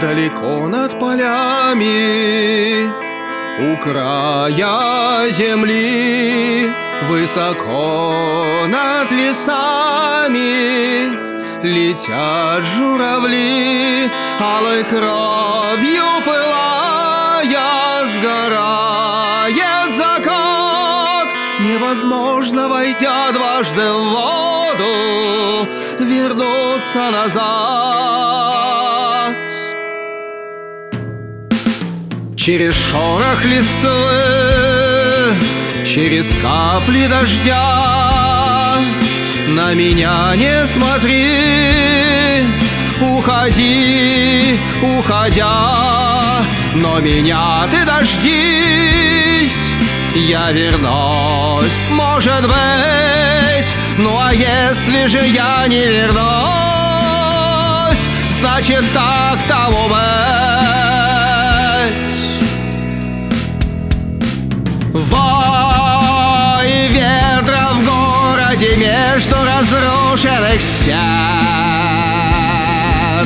Далеко над полями, у края земли, высоко над лесами летят журавли, алой кровью пылая, сгорает закат. Невозможно, войдя дважды в воду, вернуться назад. Через шорох листвы, через капли дождя на меня не смотри, уходи, уходя. Но меня ты дождись, я вернусь, может быть. Ну а если же я не вернусь, значит так тому быть. Вой ветра в городе между разрушенных стен,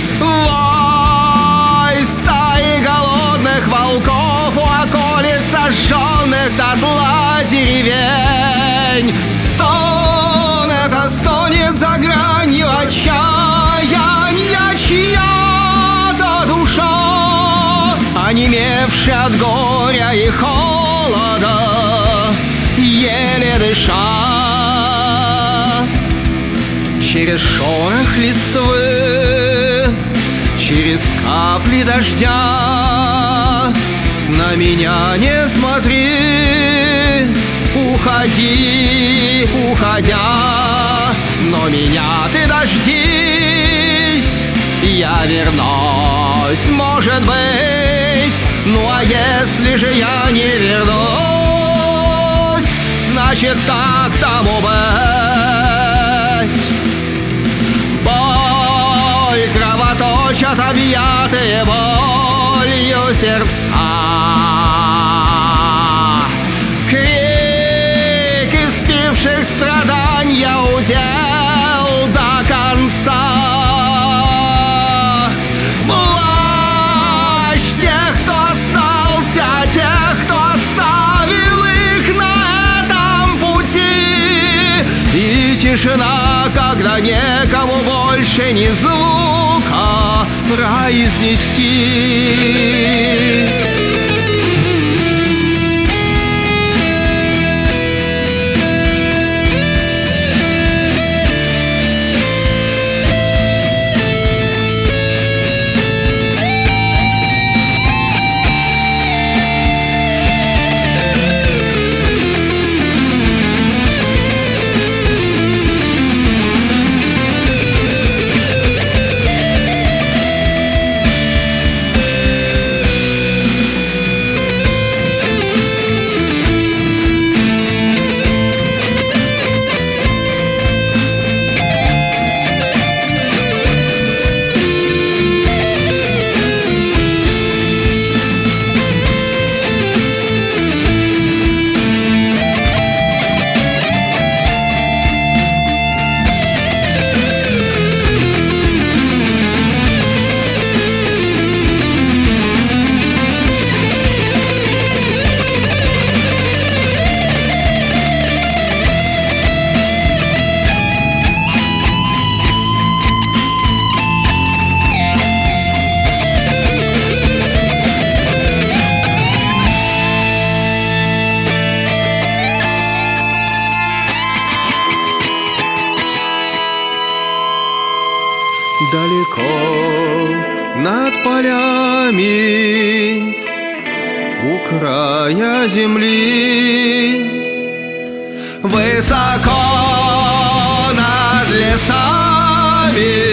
вой стаи голодных волков у околиц сожженных дотла деревень. Стон это стонет за гранью отчаяния чья-то душа, онемевшая от горя и холода, еле дыша. Через шорох листвы, через капли дождя на меня не смотри, уходи, уходя. Но меня ты дождись, я вернусь, может быть. Ну а если же я не вернусь, значит так тому быть. Боль кровоточат объятые болью сердца, крик испивших страдания удел до конца. Плащ тех, кто остался, тех, кто оставил их на этом пути. И тишина, когда некому больше ни звука произнести. Далеко над полями, у края земли, высоко над лесами